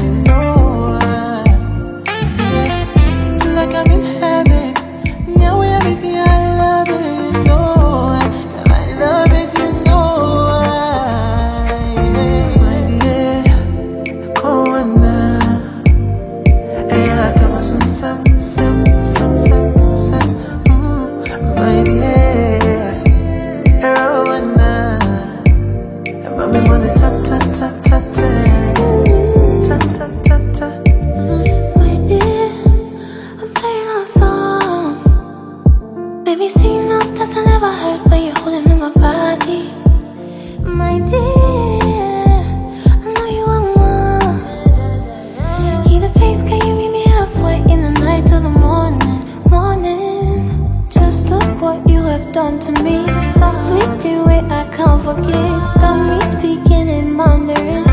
you know. Yeah, feel like I'm in heaven. Now we are baby, I love it, you know. Girl, I love it, you know. Yeah, my dear, go on now. Yeah, come on, some, my dear. You're on now. And me wanna ta ta ta ta ta ta ta ta ta. My dear, I'm playing our song. Baby, sing no stuff I never heard, but you're holding in my body. My dear, I know you want more. Keep the pace, can you meet me halfway in the night till the morning? Just look what you have done to me. Some sweet thing way I can't forget. Got me speaking in Mandarin.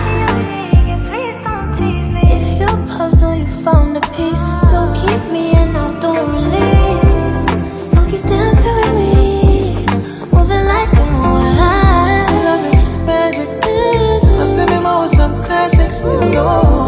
If you're puzzled, you found a piece. So keep me and now don't release. So keep dancing with me, moving like you know what I love it, it's magic. I send him out with some classics, you know.